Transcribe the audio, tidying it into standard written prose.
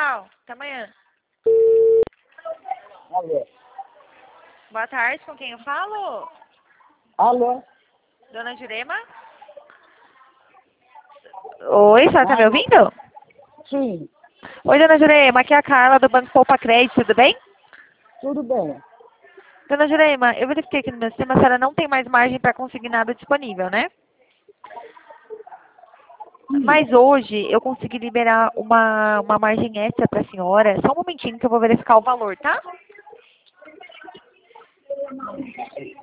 Tchau. Até amanhã. Alô? Boa tarde, com quem eu falo? Alô? Dona Jurema? Oi, você tá me ouvindo? Sim, Oi, Dona Jurema, aqui é a Carla do Banco Poupa Crédito, tudo bem? tudo bem. Dona Jurema, eu verifiquei aqui no meu sistema, a senhora não tem mais margem para conseguir nada disponível, né? Mas hoje eu consegui liberar uma margem extra para a senhora. Só um momentinho que eu vou verificar o valor, tá?